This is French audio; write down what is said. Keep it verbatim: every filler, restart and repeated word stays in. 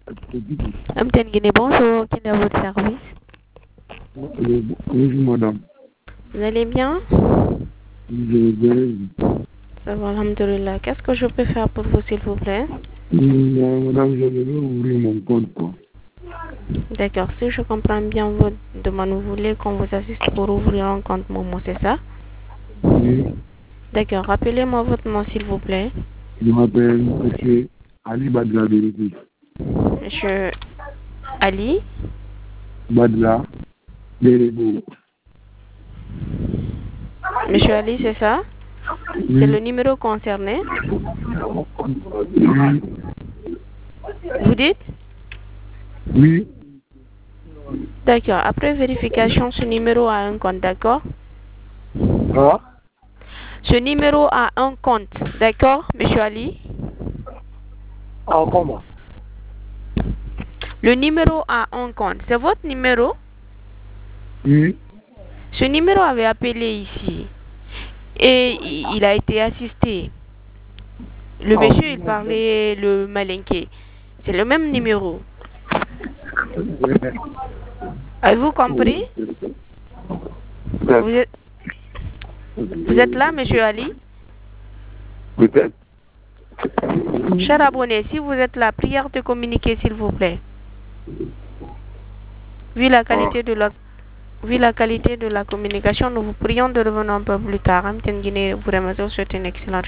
Amten Guinée, bonjour, quel est votre service? Bonjour madame. Vous allez bien? Je vais bien. Ça va, alhamdoulilah. Qu'est-ce que je peux faire pour vous, s'il vous plaît? Madame, je vais ouvrir mon compte. D'accord, si je comprends bien votre demande, vous voulez qu'on vous assiste pour ouvrir un compte Momo, c'est ça? Oui. D'accord, rappelez-moi votre nom, s'il vous plaît. Je m'appelle M. Ali Badla Bérétis. Monsieur Ali Badla Bérébo. Monsieur Ali, c'est ça? Oui. C'est le numéro concerné? Oui. Vous dites? Oui. D'accord, après vérification, ce numéro a un compte, d'accord? Ah? Ce numéro a un compte, d'accord, Monsieur Ali? Ah, comment? Le numéro a un compte, c'est votre numéro? Oui. Ce numéro avait appelé ici et il a été assisté. Le Ah, monsieur, oui. il parlait le malinqué. C'est le même numéro. Avez-vous compris? Vous êtes, vous êtes là, Monsieur Ali? Peut-être. Cher abonné, si vous êtes là, prière de communiquer, s'il vous plaît. Vu la qualité de la Vu la qualité de la communication, nous vous prions de revenir un peu plus tard. Amten Guinée, vous remercie, souhaite une excellente